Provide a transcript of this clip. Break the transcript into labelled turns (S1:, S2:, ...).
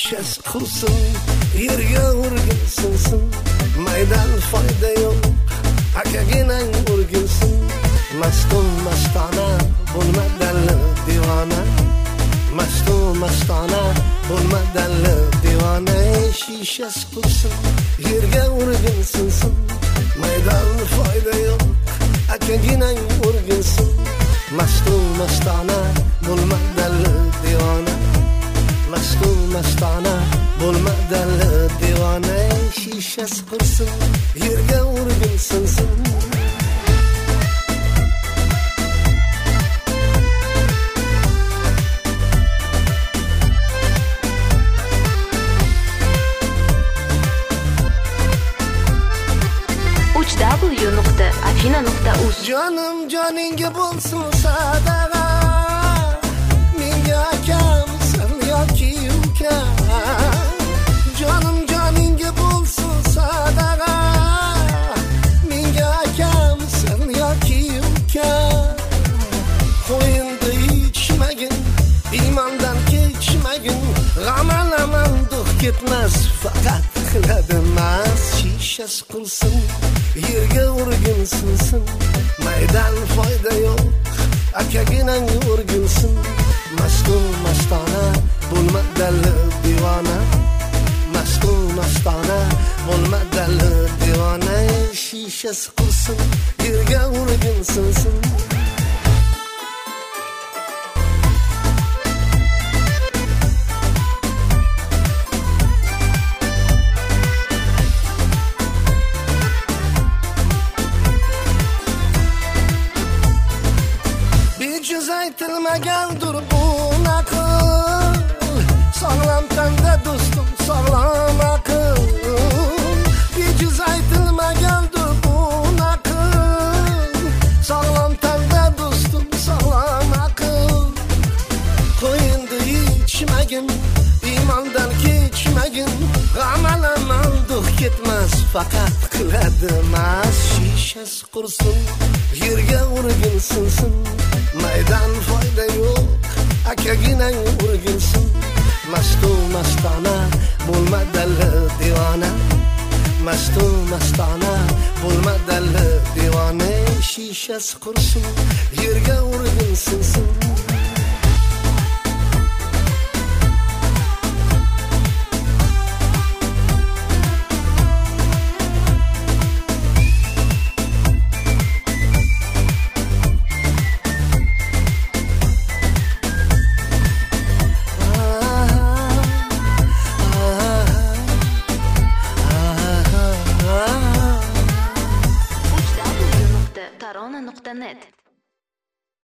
S1: shishasi qursin, yerga urgilsin, maydan foyda yo'q, akaginang urgilsin. Mastum mastona bo'lma dalli divona, mastum mastona bo'lma dalli divona. Shishasi qursin, yerga urgilsin, maydan foyda yo'q, akaginang urgilsin. Mastum mastona bo'lma dalli divona, mastum mastona bo'lma dalli divona. Shishasi qursin, yerga urgilsin.
S2: www.afina.uz
S1: Jonim joningga bo'lsin sadaqa, menga akamsan yoki ukam. Jonim joningga bo'lsin sadaqa, menga akamsan yoki ukam. Qo'yinda ichmagin, iymondan kechmagin, g'amalaman duh ketmas, faqat qiladi mas. Shishasi qursin, yerga urgilsin, maydan foyda yo'q, akaginang urgilsin. Mastum mastona bo'lma dalli divona, mastum mastona bo'lma dalli divona. Shishasi qursin, yerga urgilsin. Bejiz aytilmagandir bu naql, sog'lom tanda do'stim, sog'lom aql. Bejiz aytilmagandir bu naql, sog'lom tanda do'stim, sog'lom aql. Qo'yinda ichmagin, iymondan kechmagin, g'amalaman duh ketmas, faqat qiladi mas. Shishasi qursin, yerga urgilsin, maydan foyda yo'q, akaginang urgilsin. Mastum mastona bo'lma dalli divona, mastum mastona bo'lma dalli divona. Shishasi qursin, yerga urgilsin.
S2: www.tarona.net